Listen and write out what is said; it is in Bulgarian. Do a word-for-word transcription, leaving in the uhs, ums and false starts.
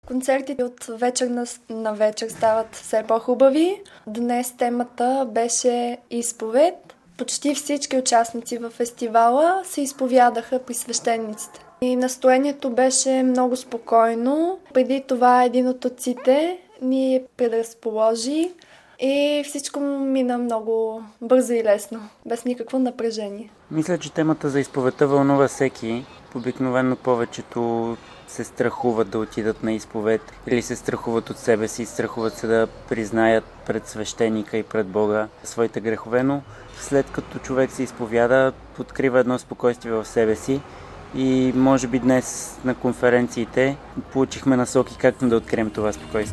Концертите от вечер на, на вечер стават все по-хубави. Днес темата беше изповед. Почти всички участници във фестивала се изповядаха при свещениците. И настроението беше много спокойно. Преди това един от отците ни предразположи и всичко мина много бързо и лесно, без никакво напрежение. Мисля, че темата за изповедта вълнува всеки. Обикновено повечето се страхуват да отидат на изповед или се страхуват от себе си, страхуват се да признаят пред свещеника и пред Бога своите грехове, но след като човек се изповяда, открива едно спокойствие в себе си и може би днес на конференциите получихме насоки как да открием това спокойствие.